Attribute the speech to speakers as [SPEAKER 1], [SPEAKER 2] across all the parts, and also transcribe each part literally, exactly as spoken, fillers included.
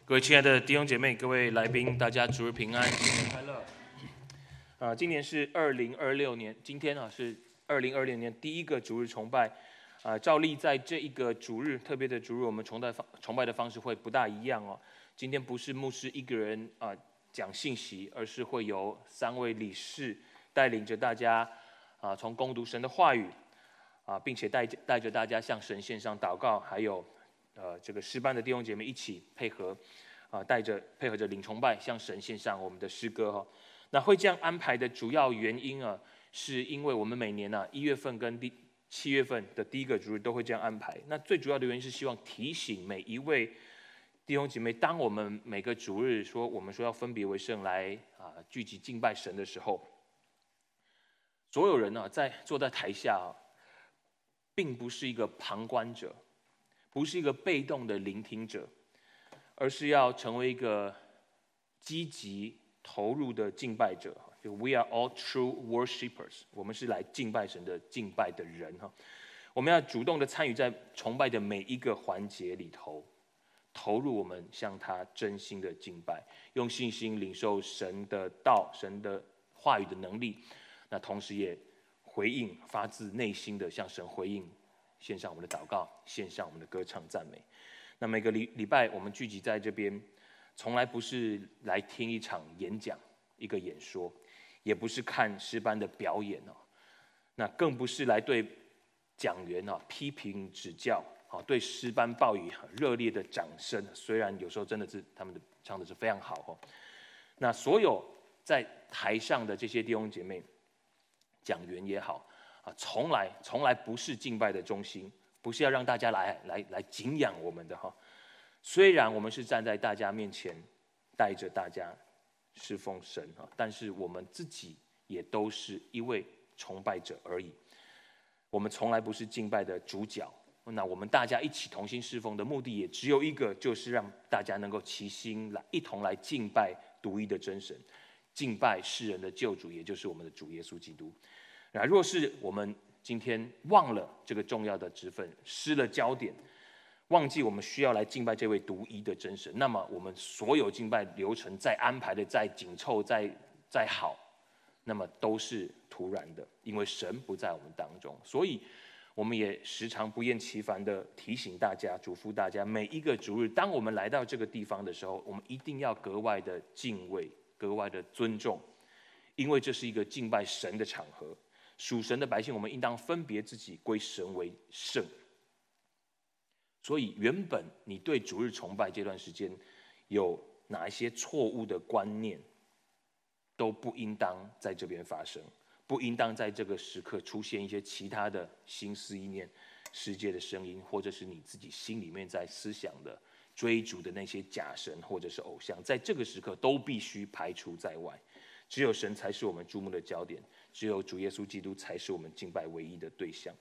[SPEAKER 1] 各位亲爱的弟兄姐妹、各位来宾，大家主日平安，新年快乐！啊，今年是二零二六年，今天啊是二零二六年第一个主日崇拜。啊，照例在这一个主日特别的主日，我们崇拜方崇拜的方式会不大一样哦。今天不是牧师一个人啊讲信息，而是会由三位理事带领着大家啊，从攻读神的话语啊，并且带带着大家向神献上祷告，还有呃这个诗班的弟兄姐妹一起配合啊，带着配合着领崇拜，向神献上我们的诗歌哈、哦。那会这样安排的主要原因啊，是因为我们每年啊一月份跟第七月份的第一个主日都会这样安排。那最主要的原因是希望提醒每一位弟兄姐妹，当我们每个主日说我们说要分别为圣来啊聚集敬拜神的时候，所有人啊在坐在台下啊，并不是一个旁观者，不是一个被动的聆听者，而是要成为一个积极投入的敬拜者。就 We are all true worshipers， 我们是来敬拜神的敬拜的人哈。我们要主动的参与在崇拜的每一个环节里头，投入我们向他真心的敬拜，用信心领受神的道、神的话语的能力。那同时也回应，发自内心的向神回应，献上我们的祷告，献上我们的歌唱赞美。那每个礼礼拜我们聚集在这边，从来不是来听一场演讲、一个演说，也不是看诗班的表演哦，那更不是来对讲员啊批评指教，啊对诗班报以热烈的掌声。虽然有时候真的是他们的唱的是非常好哦，那所有在台上的这些弟兄姐妹、讲员也好啊，从来从来不是敬拜的中心，不是要让大家来来来敬仰我们的哈。虽然我们是站在大家面前，带着大家侍奉神哈，但是我们自己也都是一位崇拜者而已。我们从来不是敬拜的主角。那我们大家一起同心侍奉的目的也只有一个，就是让大家能够齐心来一同来敬拜独一的真神，敬拜世人的救主，也就是我们的主耶稣基督。那若是我们今天忘了这个重要的职分，失了焦点，忘记我们需要来敬拜这位独一的真神，那么我们所有敬拜流程再安排的再紧凑、再再好，那么都是徒然的，因为神不在我们当中。所以我们也时常不厌其烦的提醒大家、嘱咐大家，每一个主日，当我们来到这个地方的时候，我们一定要格外的敬畏、格外的尊重，因为这是一个敬拜神的场合。属神的百姓，我们应当分别自己，归神为圣。所以，原本你对主日崇拜这段时间有哪一些错误的观念，都不应当在这边发生，不应当在这个时刻出现一些其他的心思意念、世界的声音，或者是你自己心里面在思想的、追逐的那些假神或者是偶像，在这个时刻都必须排除在外。只有神才是我们注目的焦点，只有主耶稣基督才是我们敬拜唯一的对象。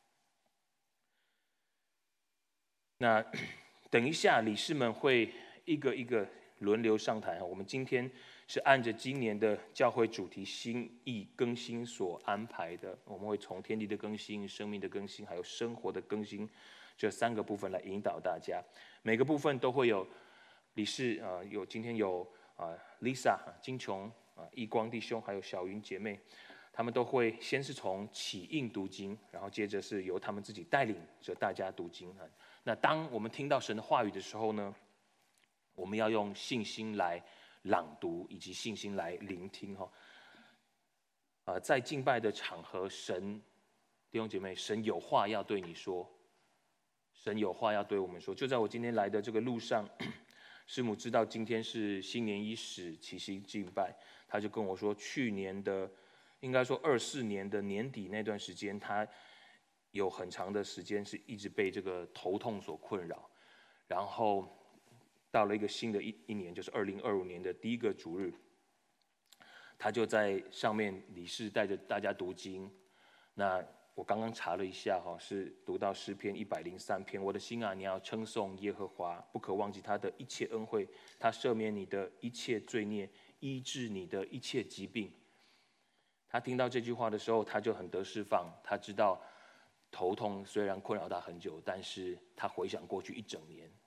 [SPEAKER 1] 那等一下，理事们会一个一个轮流上台。我们今天是按着今年的教会主题心意更新所安排的，我们会从天地的更新、生命的更新，还有生活的更新这三个部分来引导大家。每个部分都会有理事啊、呃，有今天有啊、呃、Lisa 金琼啊、义光弟兄，还有小云姐妹。他们都会先是从起印读经，然后接着是由他们自己带领着大家读经。那当我们听到神的话语的时候呢，我们要用信心来朗读，以及信心来聆听哈。呃，在敬拜的场合，神弟兄姐妹，神有话要对你说，神有话要对我们说。就在我今天来的这个路上，师母知道今天是新年伊始七夕敬拜，他就跟我说，去年的。应该说，二四年的年底那段时间，他有很长的时间是一直被这个头痛所困扰。然后到了一个新的一一年，就是二零二五年的第一个主日，他就在上面理事带着大家读经。那我刚刚查了一下哈，是读到诗篇一百零三篇。我的心啊，你要称颂耶和华，不可忘记他的一切恩惠，他赦免你的一切罪孽，医治你的一切疾病。他听到这句话的时候，他就很得释放。他知道头痛虽然困扰他很久，但是他回想过去一整年，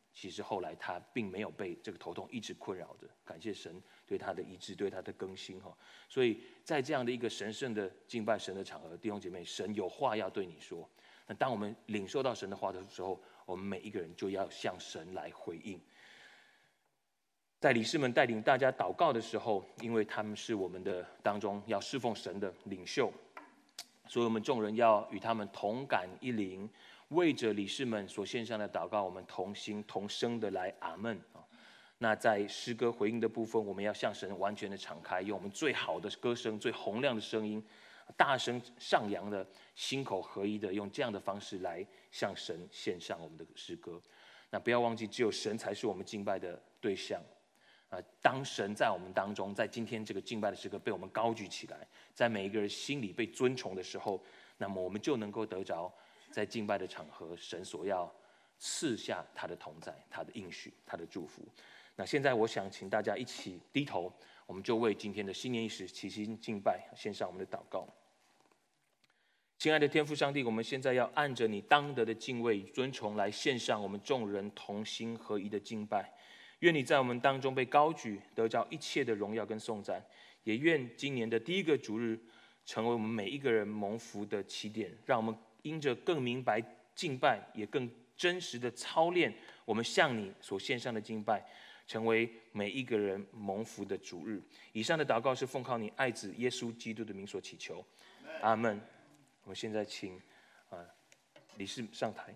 [SPEAKER 1] 其实后来他并没有被这个头痛一直困扰着，感谢神对他的医治，对他的更新哈。所以在这样的一个神圣的敬拜神的场合，弟兄姐妹，神有话要对你说。那当我们领受到神的话的时候，我们每一个人就要向神来回应。在理事们带领大家祷告的时候，因为他们是我们的当中要侍奉神的领袖，所以我们众人要与他们同感一灵，为着理事们所献上的祷告，我们同心同声的来阿们。那在诗歌回应的部分，我们要向神完全的敞开，用我们最好的歌声、最洪亮的声音，大声上扬的、心口合一的，用这样的方式来向神献上我们的诗歌。那不要忘记，只有神才是我们敬拜的对象。啊，当神在我们当中，在今天这个敬拜的时刻被我们高举起来，在每一个人心里被尊崇的时候，那么我们就能够得着在敬拜的场合，神所要赐下他的同在、他的应许、他的祝福。那现在我想请大家一起低头，我们就为今天的新年伊始齐心敬拜献上我们的祷告。亲爱的天父上帝，我们现在要按着你当得的敬畏与尊崇来献上我们众人同心合一的敬拜。愿你在我们当中被高举，得着一切的荣耀跟颂赞。也愿今年的第一个主日成为我们每一个人蒙福的起点，让我们因着更明白敬拜，也更真实的操练我们向你所献上的敬拜，成为每一个人蒙福的主日。以上的祷告是奉靠你爱子耶稣基督的名所祈求，阿们。我们现在请啊理事上台。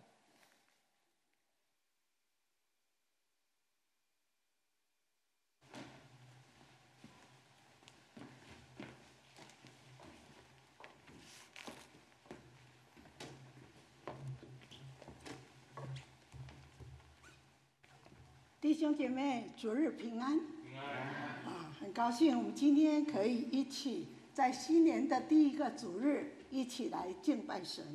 [SPEAKER 2] 弟兄姐妹，主日平安。平安。啊，很高兴我们今天可以一起在新年的第一个主日一起来敬拜神。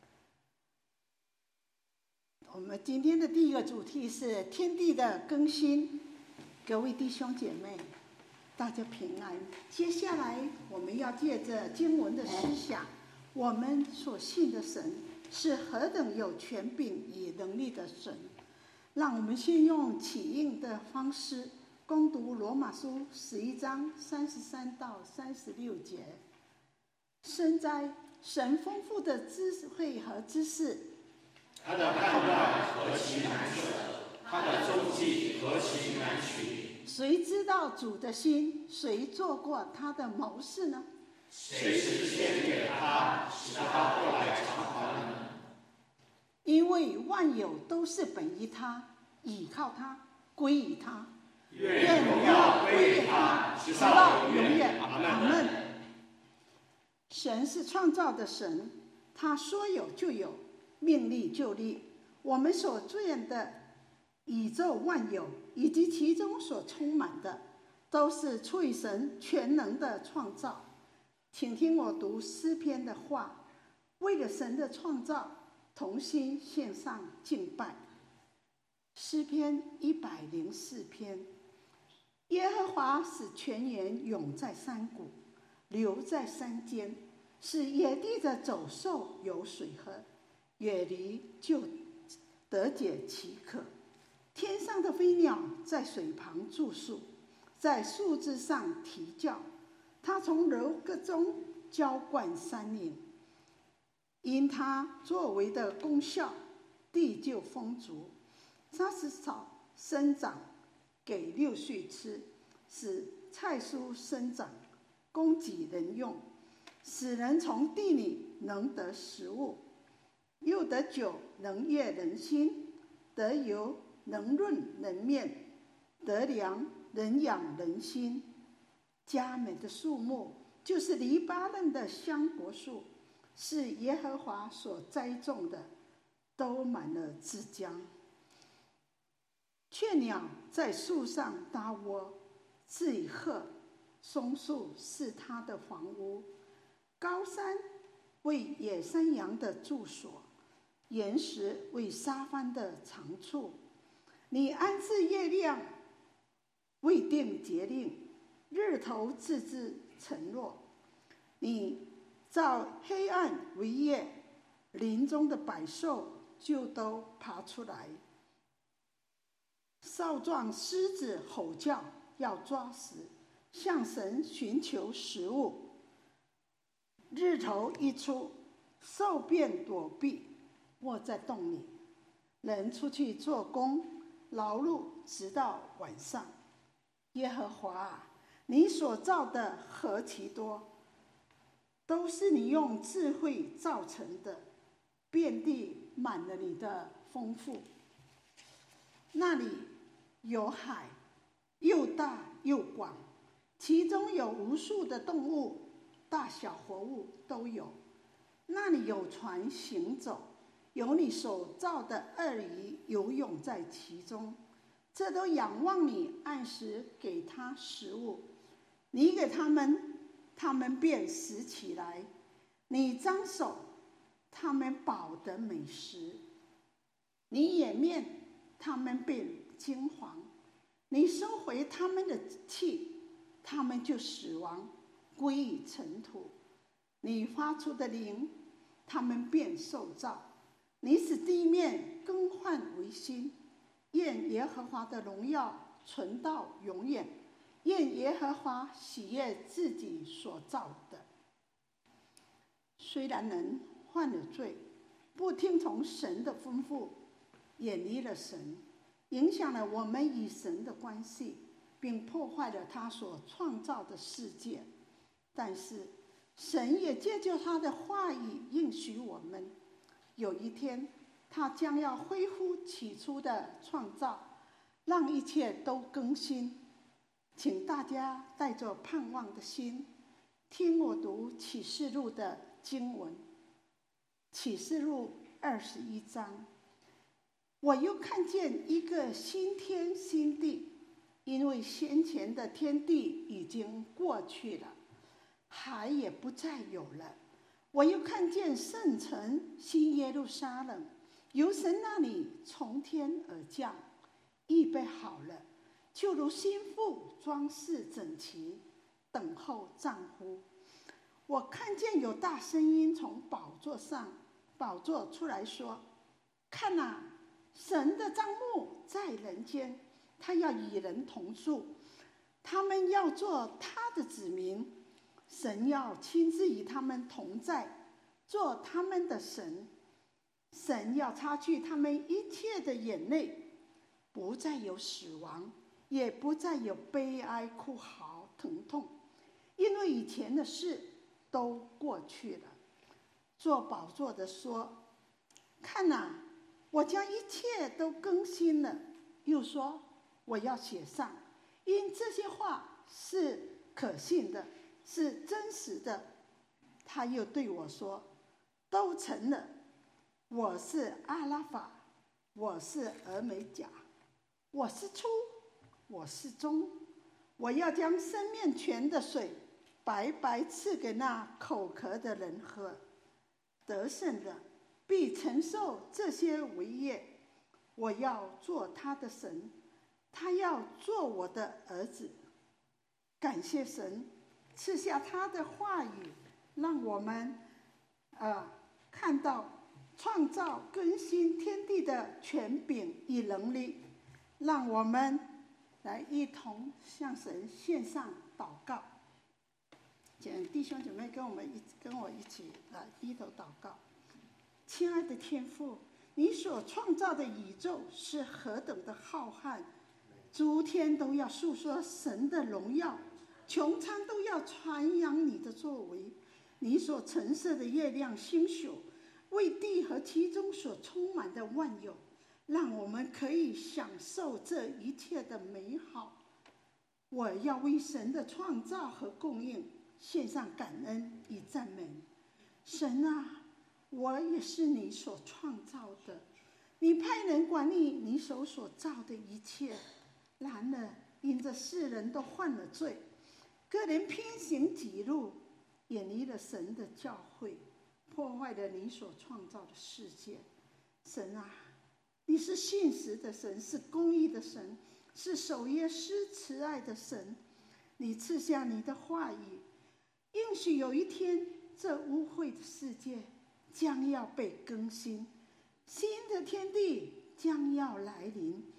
[SPEAKER 2] 我们今天的第一个主题是天地的更新。各位弟兄姐妹，大家平安。接下来我们要借着经文的思想，我们所信的神是何等有权柄与能力的神。让我们先用起应的方式攻读罗马书十一章三十三到三十六节。深哉，神丰富的智慧和知识，
[SPEAKER 3] 他的判断何其难测，他的踪迹何其难寻。
[SPEAKER 2] 谁知道主的心？谁做过他的谋士呢？
[SPEAKER 3] 谁是先给了他，使他后来偿还呢？
[SPEAKER 2] 因为万有都是本于他，倚靠他，归于他。
[SPEAKER 3] 愿荣耀归于他，直到永远。阿们。
[SPEAKER 2] 神是创造的神，他说有就有，命立就立。我们所见的宇宙万有以及其中所充满的，都是出于神全能的创造。请听我读诗篇的话：为了神的创造，同心献上敬拜。诗篇一百零四篇。耶和华使泉源涌在山谷，流在山间，使野地的走兽有水喝，远离就得解其渴。天上的飞鸟在水旁住宿，在树枝上啼叫。他从楼阁中浇灌山林，因他作为的功效，地就丰足。他使草生长，给六畜吃，使菜蔬生长，供给人用，使人从地里能得食物，又得酒能悦人心，得油能润人面，得粮能养人心。佳美的树木就是黎巴嫩的香柏树，是耶和华所栽种的，都满了枝浆。雀鸟在树上搭窝，自以鹤，松树是它的房屋。高山为野山羊的住所，岩石为沙帆的长处。你安置月亮，未定节令，日头自自沉落。你照黑暗为夜，林中的百兽就都爬出来。 少壮狮子吼叫，要抓食，向神寻求食物。日头一出，兽便躲避，卧在洞里。人出去做工，劳碌直到晚上。耶和华啊，你所造的何其多，都是你用智慧造成的，遍地满了你的丰富。那里有海，又大又广，其中有无数的动物，大小活物都有。那里有船行走，有你所造的鳄鱼游泳在其中，这都仰望你按时给它食物。你给他们，他们便拾起来；你张手，他们饱得美食。你掩面，他们便惊惶；你收回他们的气，他们就死亡，归于尘土。你发出的灵，他们便受造。你使地面更换为新，愿耶和华的荣耀存到永远，愿耶和华喜悦自己所造的。虽然人犯了罪，不听从神的吩咐，远离了神，影响了我们与神的关系，并破坏了他所创造的世界，但是神也借着他的话语应许我们，有一天他将要恢复起初的创造，让一切都更新。请大家带着盼望的心，听我读启示录的经文。启示录二十一章，我又看见一个新天新地，因为先前的天地已经过去了，海也不再有了。我又看见圣城新耶路撒冷由神那里从天而降，预备好了，就如新妇装饰整齐，等候丈夫。我看见有大声音从宝座上宝座出来说，看哪，神的帐幕在人间，他要与人同住，他们要做他的子民，神要亲自与他们同在，做他们的神。神要擦去他们一切的眼泪，不再有死亡，也不再有悲哀哭嚎疼痛，因为以前的事都过去了。坐宝座的说，看哪，我将一切都更新了。又说，我要写上，因这些话是可信的，是真实的。他又对我说，都成了。我是阿拉法，我是俄美甲，我是初，我是终。我要将生命泉的水白白赐给那口渴的人喝。得胜的必承受这些为业。我要做他的神，他要做我的儿子。感谢神赐下他的话语，让我们呃看到创造更新天地的权柄与能力。让我们来一同向神献上祷告。请弟兄姐妹跟我们一跟我一起来低头祷告。亲爱的天父，你所创造的宇宙是何等的浩瀚，诸天都要述说神的荣耀，穹苍都要传扬你的作为。你所陈设的月亮星宿，为地和其中所充满的万有，让我们可以享受这一切的美好。我要为神的创造和供应献上感恩与赞美。神啊，我也是你所创造的，你派人管理你手所造的一切。然而因着世人都犯了罪，个人偏行己路，远离了神的教诲，破坏了你所创造的世界。神啊，你是信实的神，是公义的神，是守约施慈爱的神。你赐下你的话语，应许有一天这污秽的世界将要被更新，新的天地将要来临，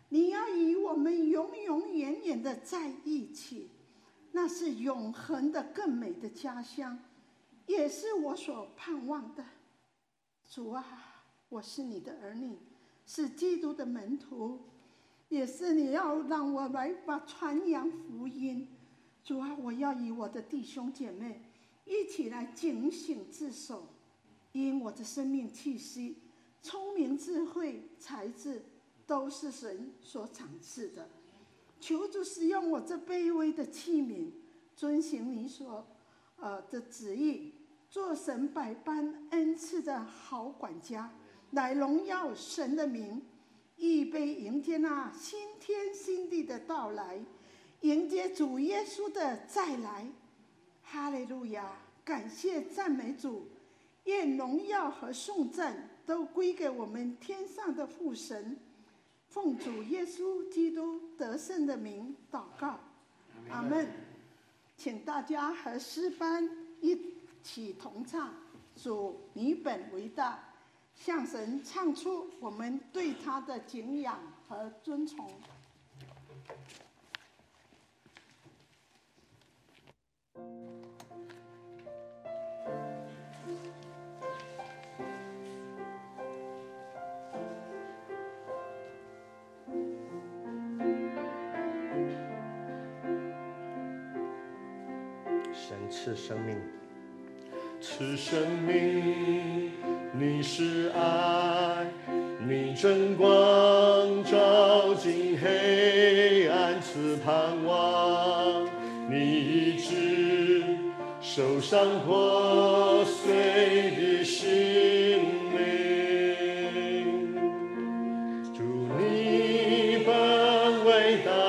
[SPEAKER 2] 你要与我们永永远远的在一起，那是永恒的更美的家乡，也是我所盼望的。主啊，我是你的儿女，是基督的门徒，也是你要让我来把传扬福音。主啊，我要与我的弟兄姐妹一起来警醒自守，因我的生命气息、聪明、智慧、才智都是神所赏赐的。求主使用我这卑微的器皿，遵行你所呃的旨意，做神百般恩赐的好管家，来荣耀神的名，预备迎接那新天新地的到来，迎接主耶稣的再来。哈利路亚！感谢赞美主，愿荣耀和颂赞都归给我们天上的父神。奉主耶稣基督得胜的名祷告，阿们。请大家和诗班一起同唱主你本为大，向神唱出我们对他的敬仰和尊崇。
[SPEAKER 4] 神赐生命，赐生命，你是爱，你真光照进黑暗，赐盼望，你医治受伤破碎的心灵，主你本伟大，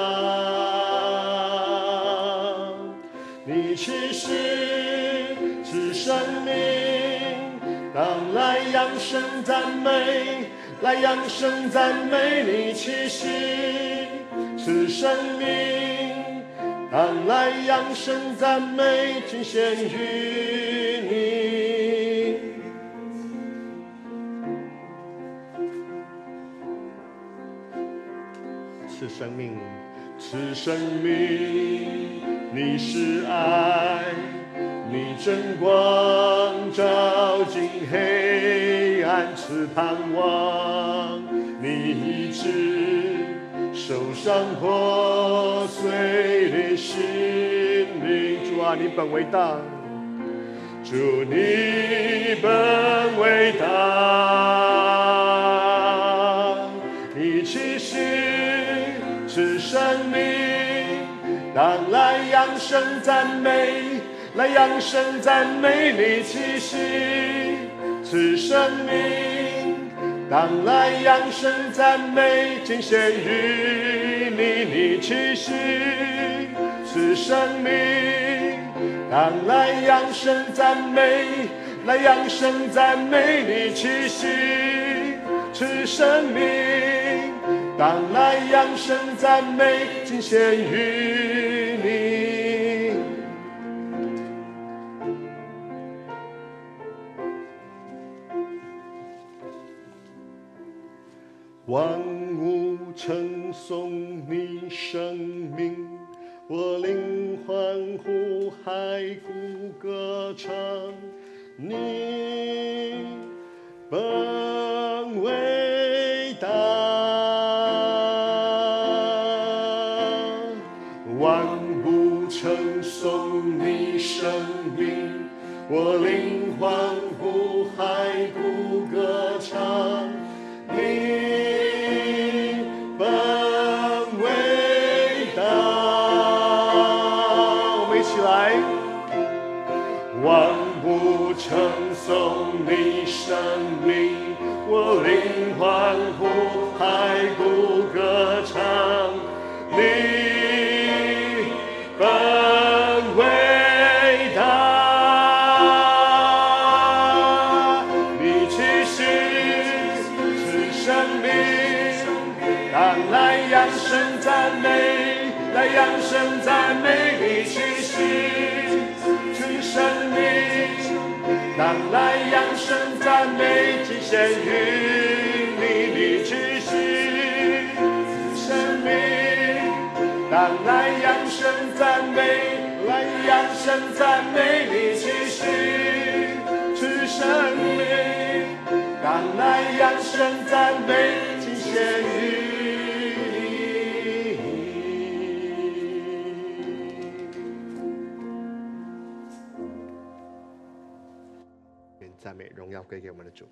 [SPEAKER 4] 你其实是生命，当来扬声赞美，来扬声赞美，你其实是生命，当来扬声赞美，尽献于你。赐生命，赐生命，你是爱，你真光照进黑暗，赐盼望，你医治受伤破碎的心灵。主啊，你本伟大，主你本伟大，你其实是生命，当来扬声赞美，来扬声赞美，你其实是生命，当来扬声赞美，尽献于你，你其实是生命，当来扬声赞美，来扬声赞美，你其实是生命，当来扬声赞美，尽献于你。万物称颂你生命，我灵欢呼，骸骨歌唱，你本伟大。万物称颂你生命，我灵欢呼，骸骨歌唱，你本伟大。我们一起来，万物称颂你生命，我灵欢呼，骸骨歌唱，你本伟大，你其实是生命，当来扬声赞美，来扬声赞美，你其实是生命，当来扬声赞美，尽献于你，你其实是生当来扬声赞美，来扬声赞美你其实是生命，当来扬声赞美敬献于你。愿赞美荣耀归给我们的主。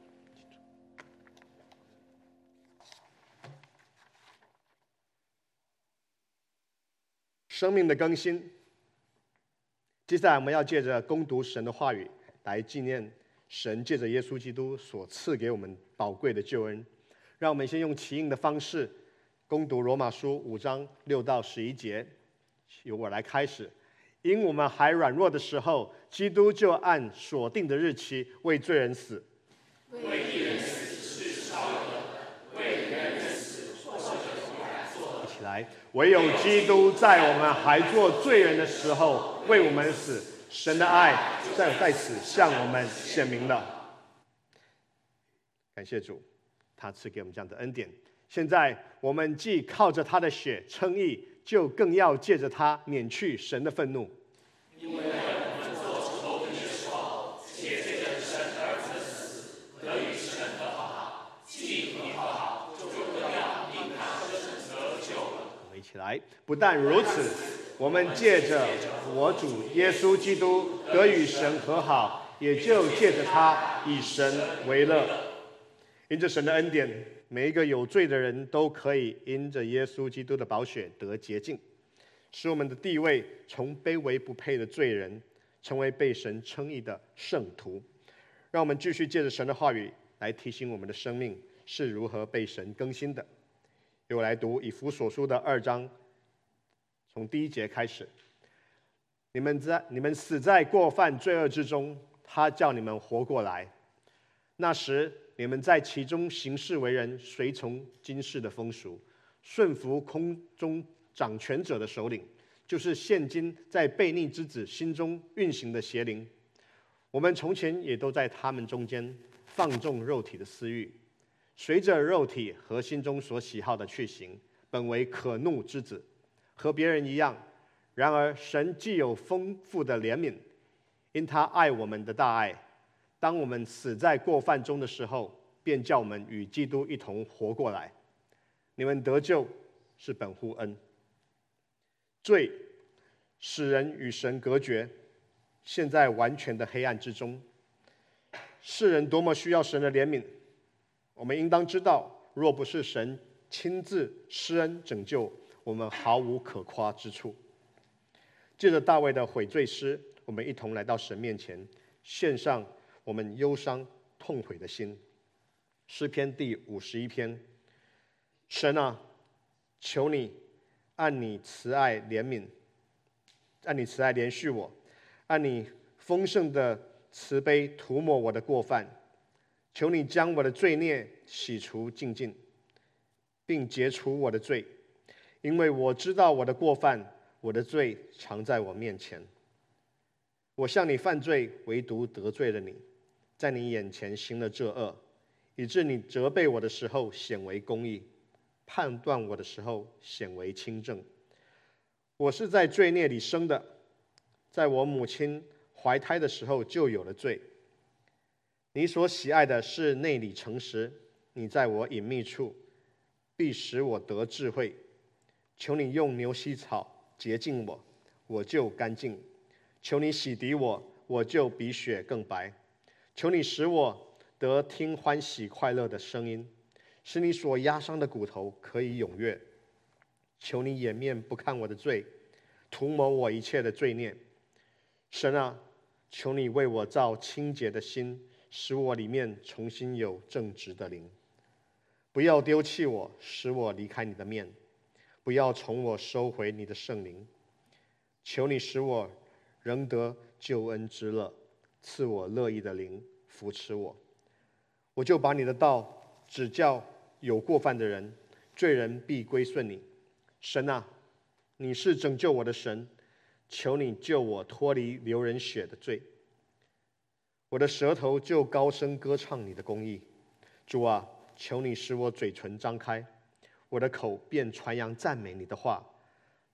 [SPEAKER 4] 生命的更新，接下来我们要借着攻读神的话语，来纪念神借着耶稣基督所赐给我们宝贵的救恩。让我们先用齐音的方式攻读罗马书五章六到十一节，由我来开始。因我们还软弱的时候，基督就按所定的日期为罪人死。
[SPEAKER 3] 为义人死是少有的，为人人死或者不敢做的。
[SPEAKER 4] 一起来，唯有基督在我们还做罪人的时候为我们死，神的爱在在此向我们显明了。感谢主，他赐给我们这样的恩典。现在我们既靠着他的血称义，就更要借着他免去神的愤怒。
[SPEAKER 3] 因为我们做仇敌的时候，且借着神儿子的死，得与神和好，既和好，就更要因他的生得救了。
[SPEAKER 4] 我们一起来，不但如此，我们借着我主耶稣基督得与神和好，也就借着他以神为乐。因着神的恩典，每一个有罪的人都可以因着耶稣基督的宝血得洁净，使我们的地位从卑微不配的罪人，成为被神称义的圣徒。让我们继续借着神的话语来提醒我们的生命是如何被神更新的。由我来读以弗所书的二章，从第一节开始。你们在你们死在过犯罪恶之中，他叫你们活过来。那时你们在其中行事为人，随从今世的风俗，顺服空中掌权者的首领，就是现今在悖逆之子心中运行的邪灵。我们从前也都在他们中间放纵肉体的私欲，随着肉体和心中所喜好的去行，本为可怒之子，和别人一样。然而神既有丰富的怜悯，因他爱我们的大爱，当我们死在过犯中的时候，便叫我们与基督一同活过来。你们得救是本乎恩。罪使人与神隔绝，陷在完全的黑暗之中。世人多么需要神的怜悯，我们应当知道，若不是神亲自施恩拯救，我们毫无可夸之处。借着大卫的悔罪诗，我们一同来到神面前，献上我们忧伤痛悔的心。诗篇第五十一篇，神啊，求你按你慈爱怜悯，按你慈爱怜恤我，按你丰盛的慈悲涂抹我的过犯，求你将我的罪孽洗除净尽，并解除我的罪，因为我知道我的过犯，我的罪常在我面前。我向你犯罪，唯独得罪了你，在你眼前行了这恶，以致你责备我的时候显为公义，判断我的时候显为清正。我是在罪孽里生的，在我母亲怀胎的时候就有了罪。你所喜爱的是内里诚实，你在我隐秘处必使我得智慧。求你用牛膝草洁净我，我就干净；求你洗涤我，我就比雪更白。求你使我得听欢喜快乐的声音，使你所压伤的骨头可以踊跃。求你掩面不看我的罪，涂抹我一切的罪孽。神啊，求你为我造清洁的心，使我里面重新有正直的灵。不要丢弃我，使我离开你的面，不要从我收回你的圣灵。求你使我仍得救恩之乐，赐我乐意的灵扶持我。我就把你的道指教有过犯的人，罪人必归顺你。神啊，你是拯救我的神，求你救我脱离流人血的罪。我的舌头就高声歌唱你的公义。主啊，求你使我嘴唇张开，我的口便传扬赞美你的话。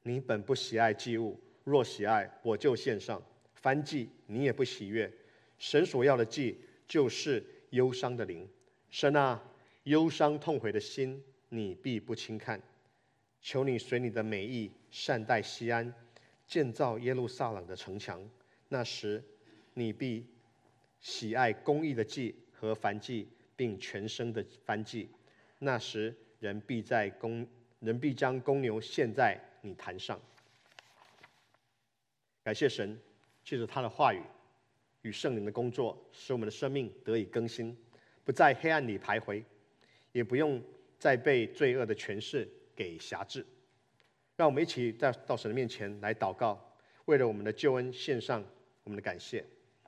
[SPEAKER 4] 你本不喜爱祭物，若喜爱，我就献上。燔祭你也不喜悦，神所要的祭就是忧伤的灵。神啊，忧伤痛悔的心，你必不轻看。求你随你的美意善待西安，建造耶路撒冷的城墙。那时，你必喜爱公义的祭和燔祭，并全牲的燔祭。那时，人必在公人必将公牛献在你坛上。感谢神，借着他的话语与圣灵的工作，使我们的生命得以更新，不在黑暗里徘徊，也不用再被罪恶的权势给辖制。让我们一起在到神的面前来祷告，为了我们的救恩献上我们的感谢。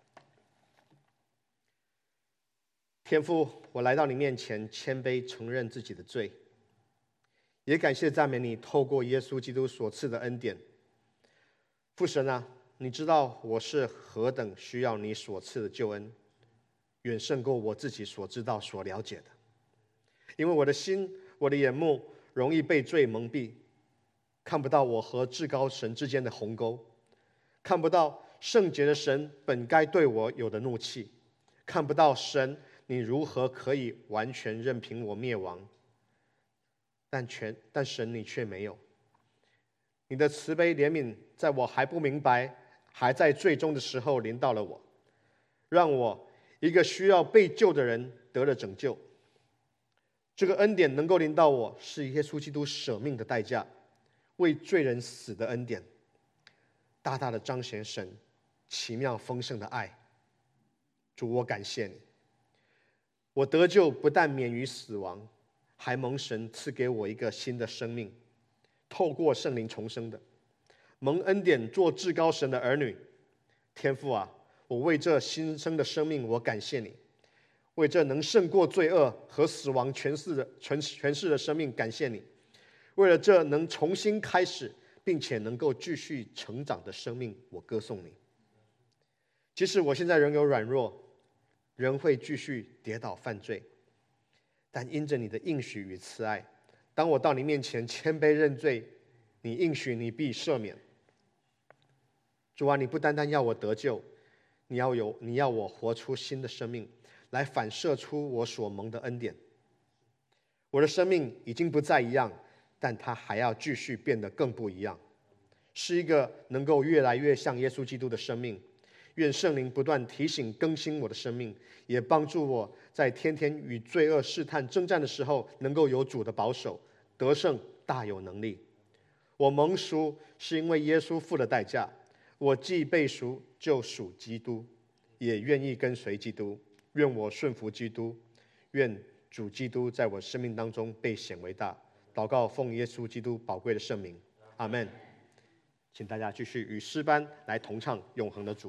[SPEAKER 4] 天父，我来到你面前，谦卑承认自己的罪，也感谢赞美你透过耶稣基督所赐的恩典。父神啊，你知道我是何等需要你所赐的救恩，远胜过我自己所知道所了解的。因为我的心，我的眼目容易被罪蒙蔽，看不到我和至高神之间的鸿沟，看不到圣洁的神本该对我有的怒气，看不到神你如何可以完全任凭我灭亡。但全但神你却没有，你的慈悲怜悯在我还不明白还在罪中的时候临到了我，让我一个需要被救的人得了拯救。这个恩典能够临到我，是耶稣基督舍命的代价，为罪人死的恩典，大大的彰显神奇妙丰盛的爱。主，我感谢你，我得救不但免于死亡，还蒙神赐给我一个新的生命，透过圣灵重生的，蒙恩典做至高神的儿女。天父啊，我为这新生的生命我感谢你，为这能胜过罪恶和死亡权势的权权势的生命感谢你，为了这能重新开始并且能够继续成长的生命，我歌颂你。即使我现在仍有软弱，仍会继续跌倒犯罪，但因着你的应许与慈爱，当我到你面前谦卑认罪，你应许你必赦免。主啊，你不单单要我得救，你要有你要我活出新的生命，来反射出我所蒙的恩典。我的生命已经不再一样，但它还要继续变得更不一样，是一个能够越来越像耶稣基督的生命。愿圣灵不断提醒更新我的生命，也帮助我在天天与罪恶试探征战的时候，能够有主的保守，得胜大有能力。我蒙赎是因为耶稣付了代价，我既被赎就属基督，也愿意跟随基督。愿我顺服基督，愿主基督在我生命当中被显为大。祷告奉耶稣基督宝贵的圣名，阿们。请大家继续与诗班来同唱永恒的主。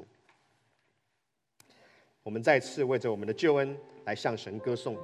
[SPEAKER 4] 我们再次为着我们的救恩来向神歌颂。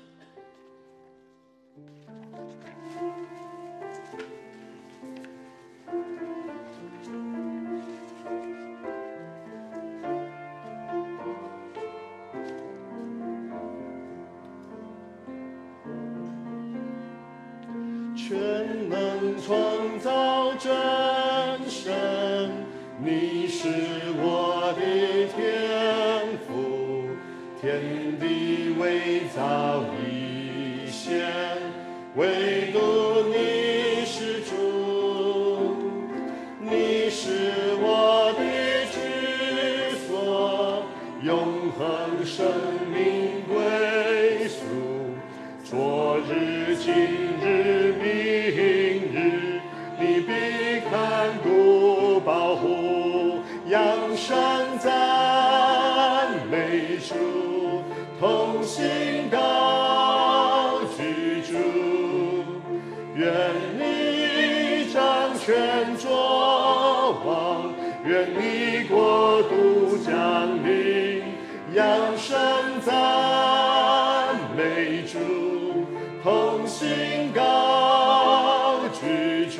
[SPEAKER 3] 全能创造真神，你是我的天父，天地未造以前，唯独你是主，你是我的居所，永恒生命归宿，昨日今日明日，你必看顾保护，扬声赞美主，同心高举主，愿你掌权作王，愿你国度降临，扬声赞美主，同心高举主，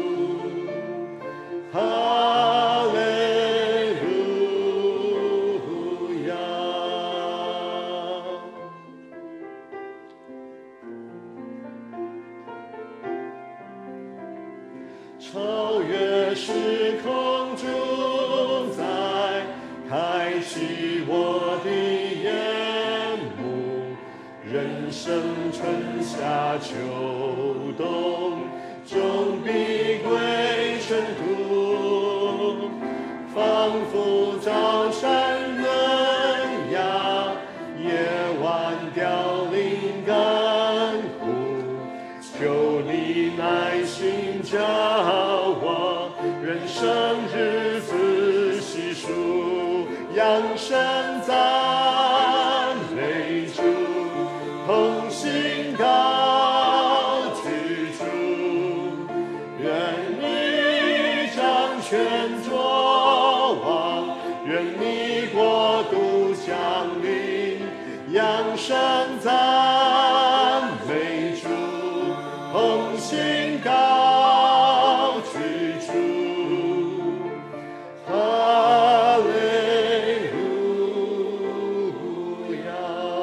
[SPEAKER 3] 哈利路亚。
[SPEAKER 4] 超越时空主宰，开启我的眼目，人生春夏秋冬，终必归尘土，仿佛早山嫩芽，夜晚凋零干枯，求你耐心教我，人生日子细数，扬声赞美主，同心高举主，愿你掌权作王，愿你国度降临，扬声赞美主，同心高举主，哈利路亚。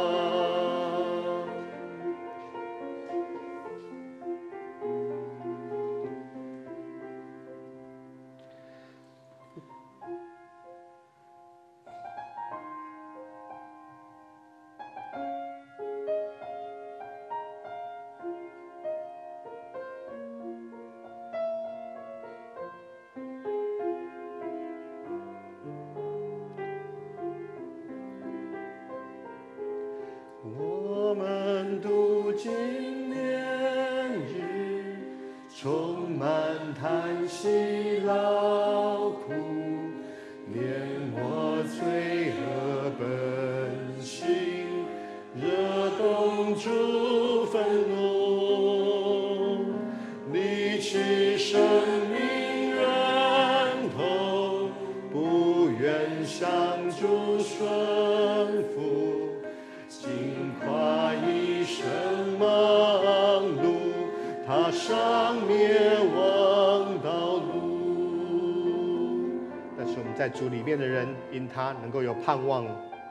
[SPEAKER 4] 我们读经年日，充满叹息劳苦，念我罪恶本性，惹动主愤怒，离弃生命认同，不愿向主顺服，尽跨一生忙碌，踏上灭亡道路。但是我们在主里面的人，因他能够有盼望。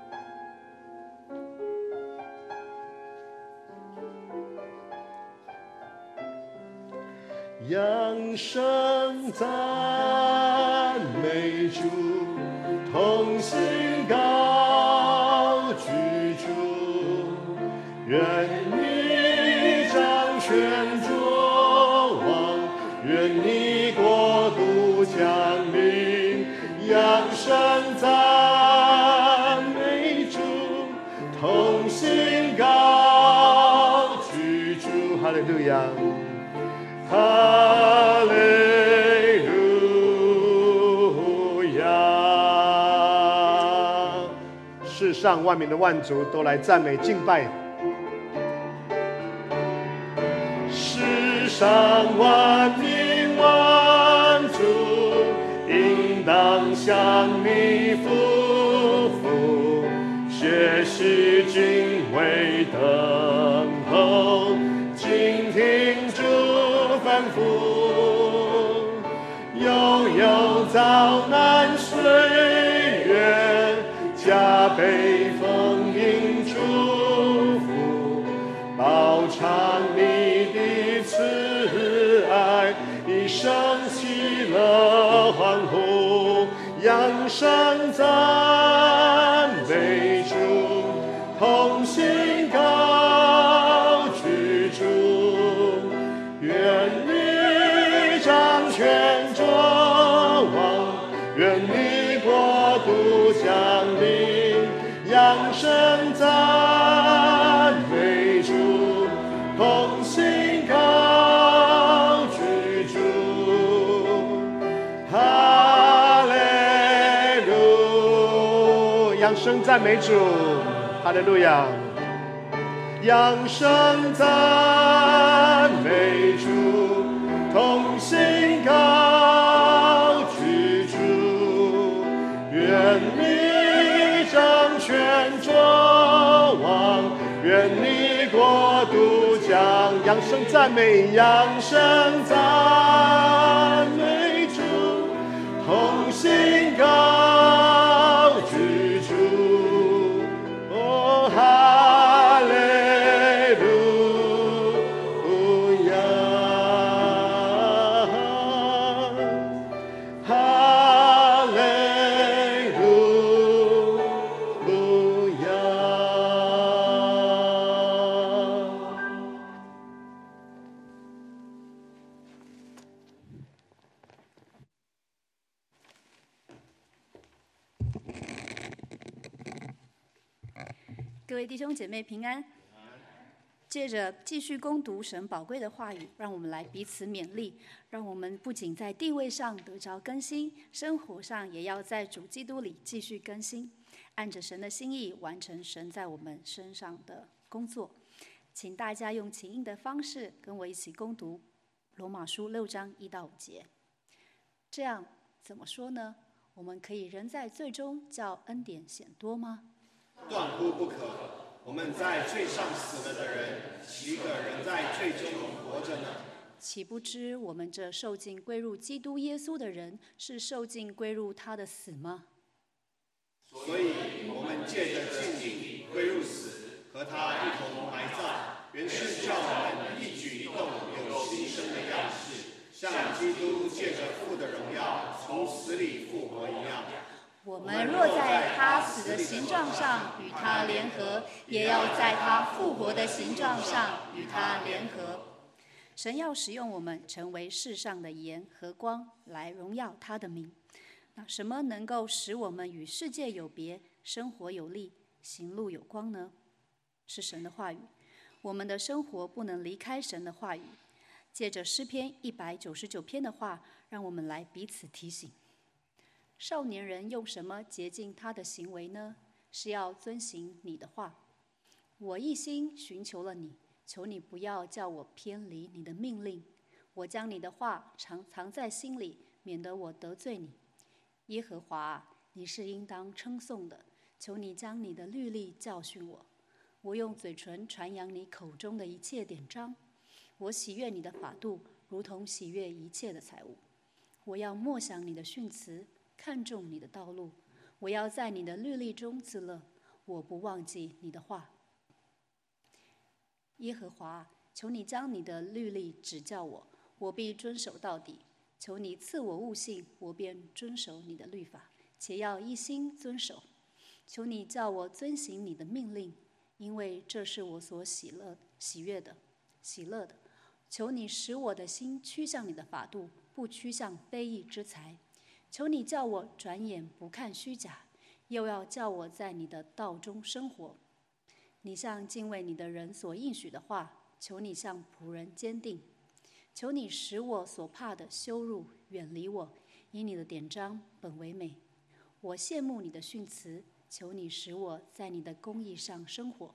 [SPEAKER 4] 扬声赞美主，同心高举主，愿你掌权作王，愿你国度降临，扬声赞美主，同心高举主，哈利路亚。哈利路亚！世上万民的万族都来赞美敬拜。世上万民万族应当向你匍匐，学习敬畏等候，静听主吩咐，悠悠遭难岁月，加倍丰盈祝福，饱尝你的慈爱，一生喜乐欢呼，扬声赞美主，同心高举主，愿你掌权作王，愿你国度降临，扬声赞美主，同心高举主，哈利路，扬声赞美主，哈利路亚，扬声赞美主，同心高举主，愿你掌权作王，愿你国度降，扬声赞美，扬声赞美主，同心高举主，哦哈利路亚。
[SPEAKER 5] 各位弟兄姐妹平安。借着继续攻读神宝贵的话语，让我们来彼此勉励，让我们不仅在地位上得着更新，生活上也要在主基督里继续更新，按着神的心意完成神在我们身上的工作。请大家用琴音的方式跟我一起攻读罗马书六章一到五节。这样怎么说呢？我们可以人在罪中叫恩典显多吗？
[SPEAKER 4] 断乎不可。我们在罪上死了的人，岂可仍在罪中活着呢？
[SPEAKER 5] 岂不知我们这受尽归入基督耶稣的人，是受尽归入他的死吗？
[SPEAKER 4] 所以我们借着信灵归入死，和他一同埋葬，原是叫我们一举一动有新生的样式，像基督借着父的荣耀从死里复活一样。
[SPEAKER 5] 我们若在他死的形状上与他联合，也要在他复活的形状上与他联合。神要使用我们成为世上的盐和光，来荣耀他的名。那什么能够使我们与世界有别，生活有力，行路有光呢？是神的话语。我们的生活不能离开神的话语。借着诗篇一百九十九篇的话，让我们来彼此提醒。少年人用什么洁净他的行为呢？是要遵行你的话。我一心寻求了你，求你不要叫我偏离你的命令。我将你的话常藏在心里，免得我得罪你。耶和华啊，你是应当称颂的，求你将你的律例教训我。我用嘴唇传扬你口中的一切典章。我喜悦你的法度，如同喜悦一切的财物。我要默想你的训词，看重你的道路。我要在你的律例中自乐，我不忘记你的话。耶和华，求你将你的律例指教我，我必遵守到底。求你赐我悟性，我便遵守你的律法，且要一心遵守。求你叫我遵行你的命令，因为这是我所喜乐喜悦的喜乐的。求你使我的心趋向你的法度，不趋向卑鄙之财。求你叫我转眼不看虚假，又要叫我在你的道中生活。你向敬畏你的人所应许的话，求你向仆人坚定。求你使我所怕的羞辱远离我，以你的典章本为美。我羡慕你的训词，求你使我在你的公义上生活。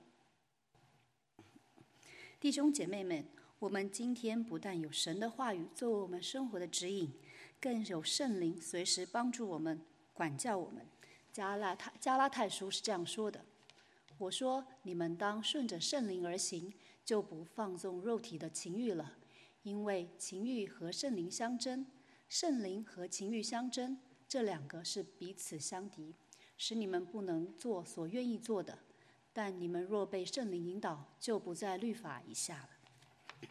[SPEAKER 5] 弟兄姐妹们，我们今天不但有神的话语作为我们生活的指引，更有圣灵随时帮助我们，管教我们。加拉太加拉太书是这样说的：我说，你们当顺着圣灵而行，就不放纵肉体的情欲了。因为情欲和圣灵相争，圣灵和情欲相争，这两个是彼此相敌，使你们不能做所愿意做的。但你们若被圣灵引导，就不在律法以下了。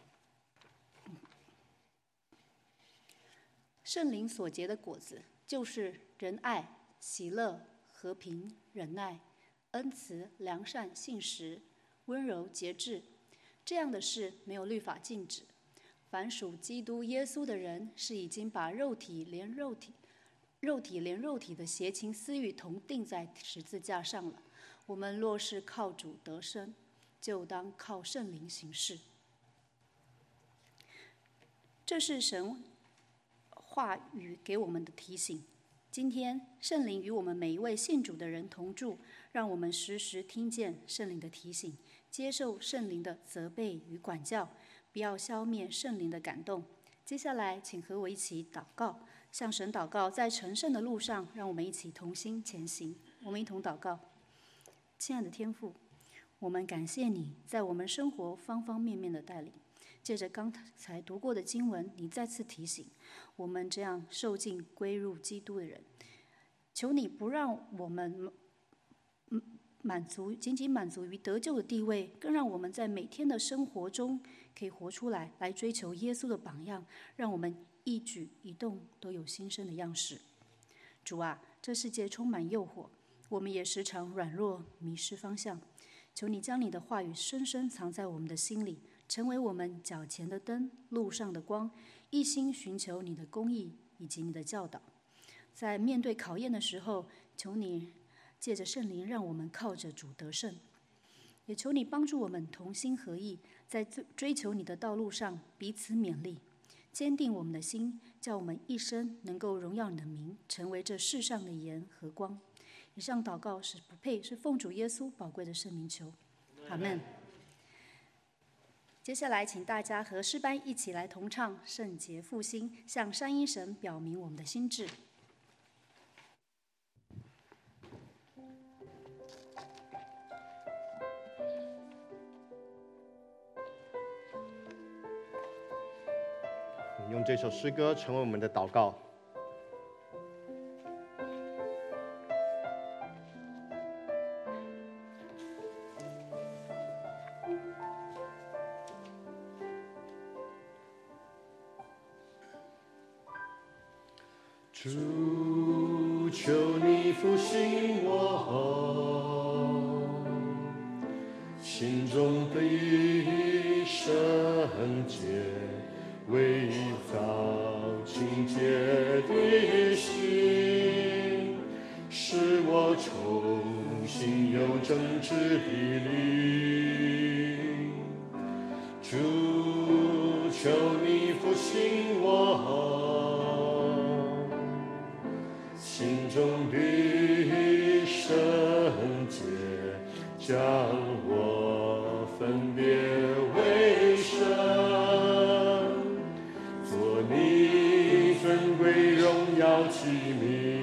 [SPEAKER 5] 圣灵所结的果子，就是仁爱、喜乐、和平、忍耐、恩慈、良善、信实、温柔、节制。这样的事没有律法禁止。凡属基督耶稣的人，是已经把肉体连肉体、肉体连肉体的邪情私欲同钉在十字架上了。我们若是靠主得生，就当靠圣灵行事。这是神话语给我们的提醒。今天圣灵与我们每一位信主的人同住，让我们时时听见圣灵的提醒，接受圣灵的责备与管教，不要消灭圣灵的感动。接下来请和我一起祷告，向神祷告，在成圣的路上，让我们一起同心前行。我们一同祷告。亲爱的天父，我们感谢你在我们生活方方面面的带领。借着刚才读过的经文，你再次提醒我们这样受尽归入基督的人，求你不让我们满足仅仅满足于得救的地位，更让我们在每天的生活中可以活出来，来追求耶稣的榜样，让我们一举一动都有新生的样式。主啊，这世界充满诱惑，我们也时常软弱迷失方向，求你将你的话语深深藏在我们的心里，成为我们脚前的灯，路上的光，一心寻求你的公义以及你的教导。在面对考验的时候，求你借着圣灵让我们靠着主得胜。 也求你帮助我们同心合意，在追求你的道路上彼此勉励，坚定我们的心，叫我们一生能够荣耀你的名，成为这世上的盐和光。以上祷告是不配，是奉主耶稣宝贵的圣名求，阿们。接下来，请大家和诗班一起来同唱《圣洁复兴》，向三一神表明我们的心志。
[SPEAKER 4] 用这首诗歌成为我们的祷告。主，求你复兴我心中的圣洁，为造清洁的心，使我重新有正直的灵。主，求你复兴我心中的圣洁，将我分别为圣，做你尊贵荣耀器皿。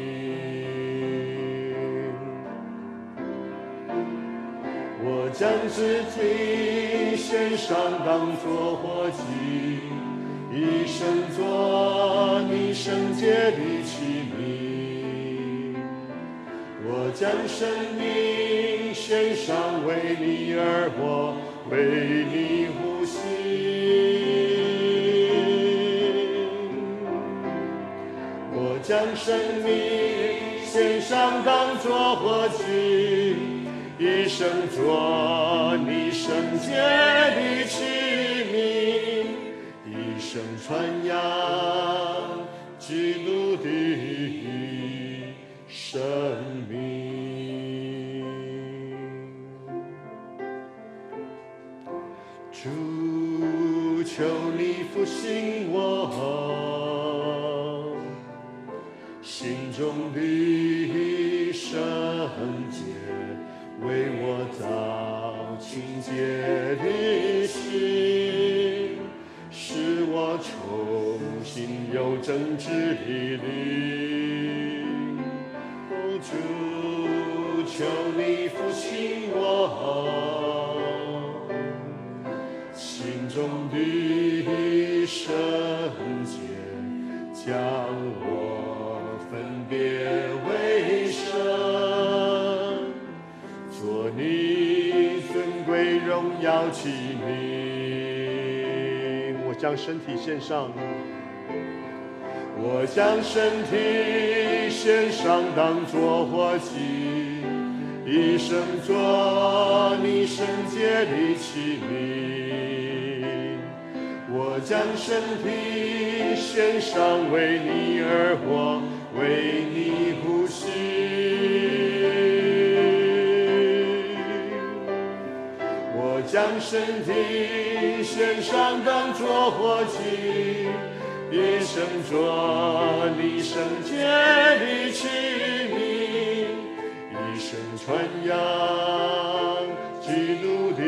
[SPEAKER 4] 我将自己献上当作活祭，一生做你圣洁的器皿。我将生命献上，为你而活，为你呼吸。我将生命献上，当作活祭，一生做你圣洁的器皿，一生传扬基督的生命。主，求你复兴我心中的圣洁，为我造清洁的心，使我重新有正直的灵。哦，主，求你复兴我心中的圣洁，将我分别为圣，做你尊贵荣耀器皿。我将身体献上，我将身体献上，当作活祭，一生做你圣洁的器皿。我将身体献上，为你而活，为你呼吸。我将身体献上，当作活祭，一生做你圣洁的器皿，一生传扬基督的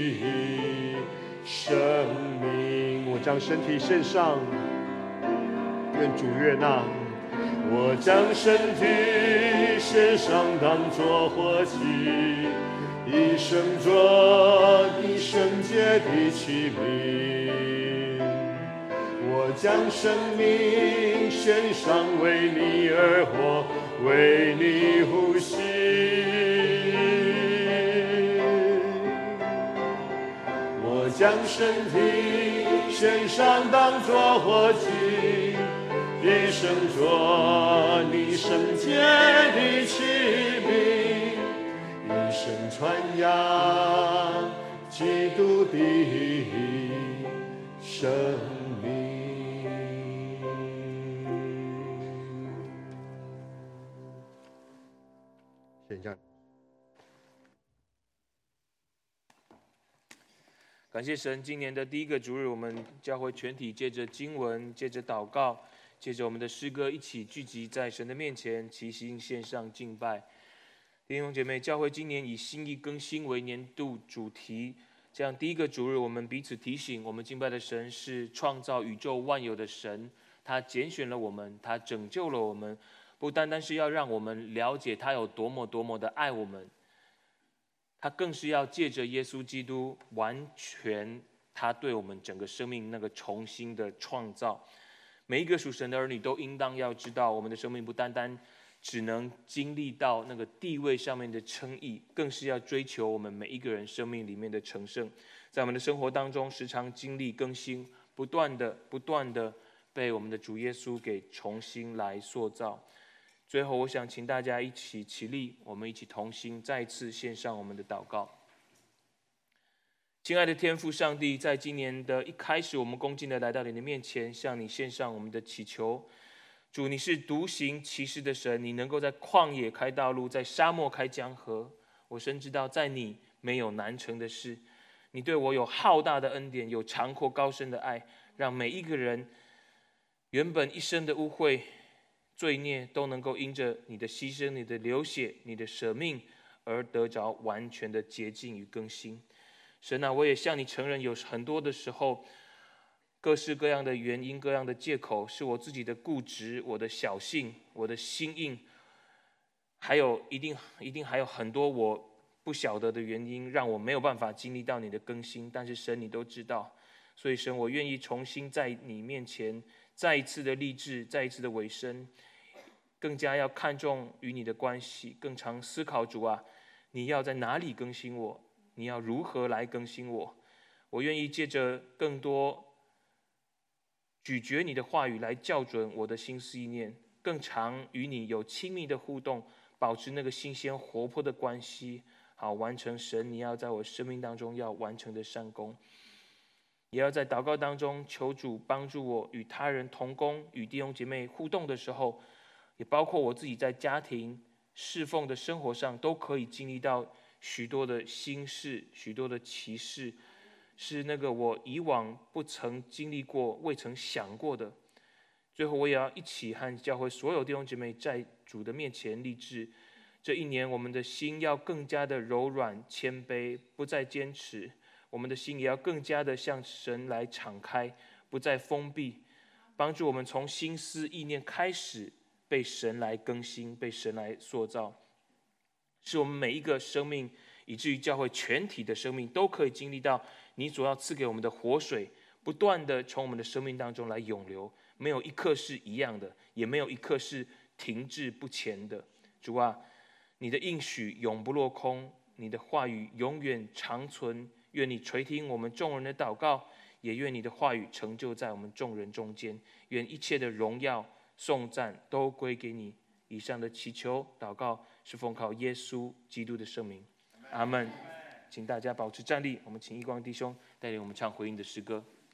[SPEAKER 4] 生命。我将身体献上，愿主悦纳。我将身体献上，当作活祭，一生做你圣洁的器皿。我将生命献上，为你而活，为你呼吸。我将身体献上，当作活祭，一生做你圣洁的器皿，一生传扬基督的生命。现在
[SPEAKER 1] 感谢神，今年的第一个主日，我们教会全体借着经文，借着祷告，借着我们的诗歌，一起聚集在神的面前，齐心献上敬拜。弟兄姐妹，教会今年以心意更新为年度主题，这样第一个主日，我们彼此提醒，我们敬拜的神是创造宇宙万有的神，他拣选了我们，他拯救了我们，不单单是要让我们了解他有多么多么的爱我们，他更是要借着耶稣基督完全他对我们整个生命那个重新的创造。每一个属神的儿女都应当要知道，我们的生命不单单只能经历到那个地位上面的称义，更是要追求我们每一个人生命里面的成圣。在我们的生活当中，时常经历更新，不断的不断的被我们的主耶稣给重新来塑造。最后，我想请大家一起起立，我们一起同心，再一次献上我们的祷告。亲爱的天父上帝，在今年的一开始，我们恭敬的来到你的面前，向你献上我们的祈求。主，你是独行其事的神，你能够在旷野开道路，在沙漠开江河。我深知道，在你没有难成的事。你对我有浩大的恩典，有长阔高深的爱，让每一个人原本一生的污秽罪孽都能够因着你的牺牲、你的流血、你的舍命而得着完全的洁净与更新。神啊，我也向你承认，有很多的时候，各式各样的原因、各样的借口，是我自己的固执、我的小性、我的心硬，还有一定一定还有很多我不晓得的原因，让我没有办法经历到你的更新。但是神，你都知道，所以神，我愿意重新在你面前再一次的立志，再一次的委身，更加要看重与你的关系，更常思考主啊，你要在哪里更新我？你要如何来更新我？我愿意借着更多咀嚼你的话语来校准我的心思意念，更常与你有亲密的互动，保持那个新鲜活泼的关系，好完成神你要在我生命当中要完成的善功。也要在祷告当中求主帮助我与他人同工，与弟兄姐妹互动的时候，也包括我自己在家庭侍奉的生活上，都可以经历到许多的心事，许多的奇事，是那个我以往不曾经历过、未曾想过的。最后，我也要一起和教会所有弟兄姐妹在主的面前立志，这一年我们的心要更加的柔软谦卑，不再坚持。我们的心也要更加的向神来敞开，不再封闭，帮助我们从心思意念开始被神来更新，被神来塑造，使我们每一个生命，以至于教会全体的生命，都可以经历到你所要赐给我们的活水，不断的从我们的生命当中来涌流，没有一刻是一样的，也没有一刻是停滞不前的。主啊，你的应许永不落空，你的话语永远长存。愿你垂听我们众人的祷告，也愿你的话语成就在我们众人中间。愿一切的荣耀颂赞都归给你。以上的祈求祷告是奉靠耶稣基督的圣名，阿们。请大家保持站立，我们请义光弟兄带领我们唱回应的诗歌。